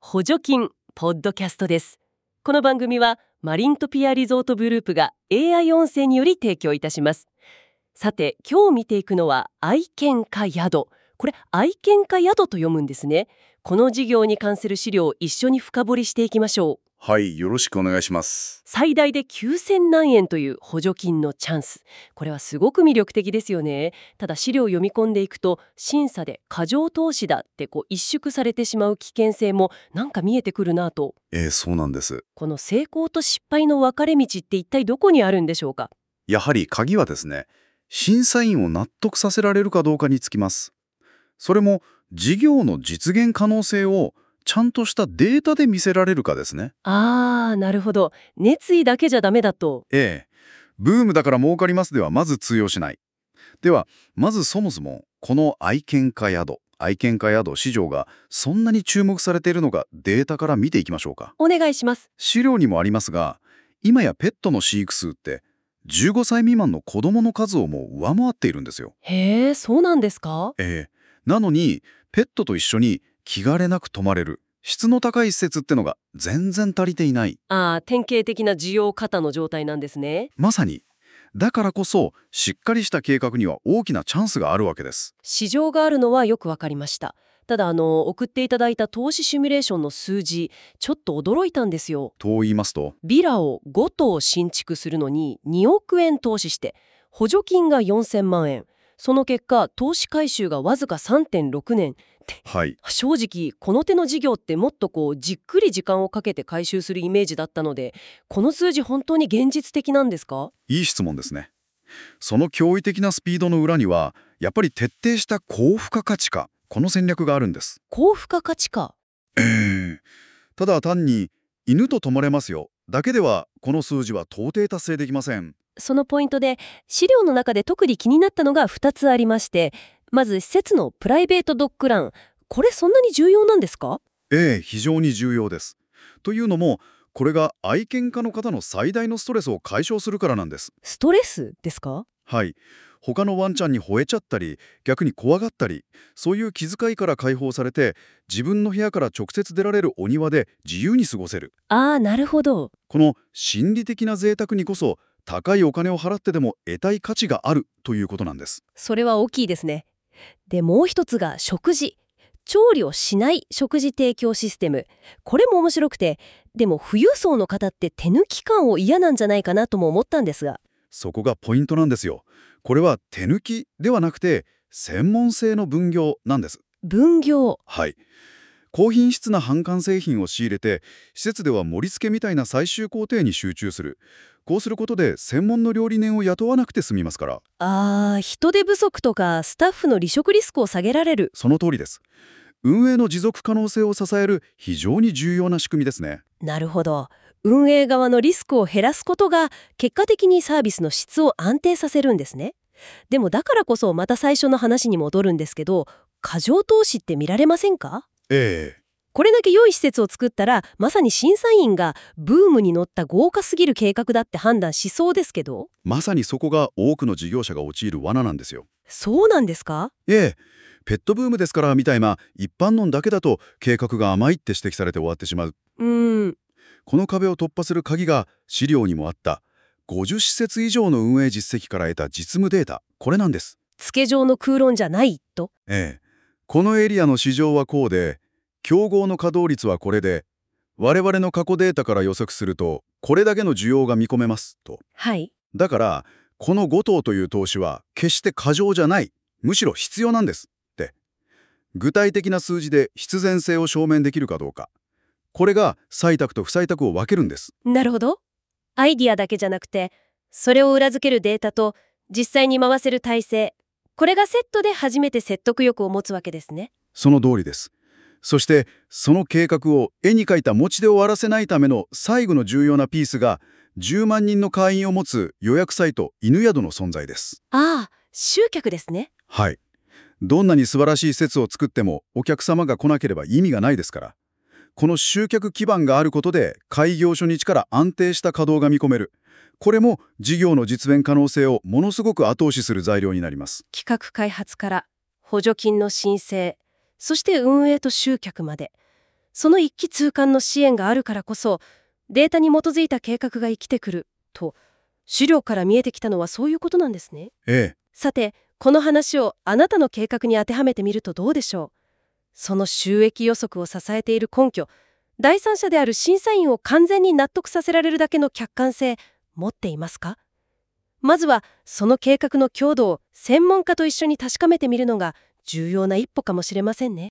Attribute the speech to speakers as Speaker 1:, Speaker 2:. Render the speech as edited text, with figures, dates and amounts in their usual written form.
Speaker 1: 補助金ポッドキャストです。この番組はマリントピアリゾートグループが AI 音声により提供いたします。さて、今日見ていくのは愛犬家宿。これ愛犬家宿と読むんですね。この事業に関する資料を一緒に深掘りしていきましょう。
Speaker 2: はい、よろしくお願いします。
Speaker 1: 最大で9000万円という補助金のチャンス。これはすごく魅力的ですよね。ただ資料を読み込んでいくと、審査で過剰投資だって一縮されてしまう危険性もなんか見えてくるなと。
Speaker 2: そうなんです。
Speaker 1: この成功と失敗の分かれ道って一体どこにあるんでしょうか。
Speaker 2: やはり鍵はですね、審査員を納得させられるかどうかにつきます。それも事業の実現可能性をちゃんとしたデータで見せられるかですね。
Speaker 1: なるほど。熱意だけじゃダメだと。
Speaker 2: ブームだから儲かりますではまず通用しない。では、まずそもそもこの愛犬家宿市場がそんなに注目されているのかデータから見ていきましょうか。
Speaker 1: お願いします。
Speaker 2: 資料にもありますが、今やペットの飼育数って15歳未満の子供の数をもう上回っているんですよ。
Speaker 1: へえ、そうなんですか。
Speaker 2: なのにペットと一緒に気兼ねなく泊まれる質の高い施設ってのが全然足りていない。
Speaker 1: 典型的な需要過多の状態なんですね。
Speaker 2: まさに。だからこそしっかりした計画には大きなチャンスがあるわけです。
Speaker 1: 市場があるのはよくわかりました。ただ送っていただいた投資シミュレーションの数字、ちょっと驚いたんですよ。
Speaker 2: と言いますと、
Speaker 1: ビラを5棟新築するのに2億円投資して補助金が4000万円、その結果投資回収がわずか 3.6 年って、正直この手の事業ってもっとじっくり時間をかけて回収するイメージだったので、この数字本当に現実的なんですか？
Speaker 2: いい質問ですね。その驚異的なスピードの裏にはやっぱり徹底した高付加価値化、この戦略があるんです。
Speaker 1: 高付加価値化。
Speaker 2: ただ単に犬と泊まれますよだけではこの数字は到底達成できません。
Speaker 1: そのポイントで資料の中で特に気になったのが2つありまして、まず施設のプライベートドッグラン、これそんなに重要なんですか？
Speaker 2: 非常に重要です。というのもこれが愛犬家の方の最大のストレスを解消するからなんです。
Speaker 1: ストレスですか？
Speaker 2: はい。他のワンちゃんに吠えちゃったり逆に怖がったり、そういう気遣いから解放されて自分の部屋から直接出られるお庭で自由に過ごせる。
Speaker 1: なるほど。
Speaker 2: この心理的な贅沢にこそ高いお金を払ってでも得たい価値があるということなんです。
Speaker 1: それは大きいですね。で、もう一つが食事。調理をしない食事提供システム。これも面白くて、でも富裕層の方って手抜き感を嫌なんじゃないかなとも思ったんですが。
Speaker 2: そこがポイントなんですよ。これは手抜きではなくて専門性の分業なんです。
Speaker 1: 分業。
Speaker 2: はい。高品質な販管製品を仕入れて施設では盛り付けみたいな最終工程に集中する。こうすることで専門の料理人を雇わなくて済みますから。
Speaker 1: 人手不足とかスタッフの離職リスクを下げられる。
Speaker 2: その通りです。運営の持続可能性を支える非常に重要な仕組みですね。
Speaker 1: なるほど。運営側のリスクを減らすことが結果的にサービスの質を安定させるんですね。でもだからこそまた最初の話に戻るんですけど、過剰投資って見られませんか？これだけ良い施設を作ったらまさに審査員がブームに乗った豪華すぎる計画だって判断しそうですけど。
Speaker 2: まさにそこが多くの事業者が陥る罠なんですよ。
Speaker 1: そうなんですか？
Speaker 2: ペットブームですからみたいな一般論だけだと計画が甘いって指摘されて終わってしまう。この壁を突破する鍵が資料にもあった50施設以上の運営実績から得た実務データ、これなんです。
Speaker 1: つけ状の空論じゃないと。
Speaker 2: このエリアの市場はこうで、競合の稼働率はこれで、我々の過去データから予測するとこれだけの需要が見込めますと。だからこの5棟という投資は決して過剰じゃない、むしろ必要なんですって、具体的な数字で必然性を証明できるかどうか、これが採択と不採択を分けるんです。
Speaker 1: なるほど。アイディアだけじゃなくて、それを裏付けるデータと実際に回せる体制、これがセットで初めて説得力を持つわけですね。
Speaker 2: その通りです。そしてその計画を絵に描いた餅で終わらせないための最後の重要なピースが10万人の会員を持つ予約サイト犬宿の存在です。
Speaker 1: 集客ですね。
Speaker 2: はい。どんなに素晴らしい施設を作ってもお客様が来なければ意味がないですから。この集客基盤があることで開業初日から安定した稼働が見込める。これも事業の実現可能性をものすごく後押しする材料になります。
Speaker 1: 企画開発から補助金の申請、そして運営と集客まで、 その一気通貫の支援があるからこそ、データに基づいた計画が生きてくると、資料から見えてきたのはそういうことなんですね。
Speaker 2: ええ。
Speaker 1: さて、この話をあなたの計画に当てはめてみるとどうでしょう。その収益予測を支えている根拠、第三者である審査員を完全に納得させられるだけの客観性、持っていますか？まずは、その計画の強度を専門家と一緒に確かめてみるのが重要な一歩かもしれませんね。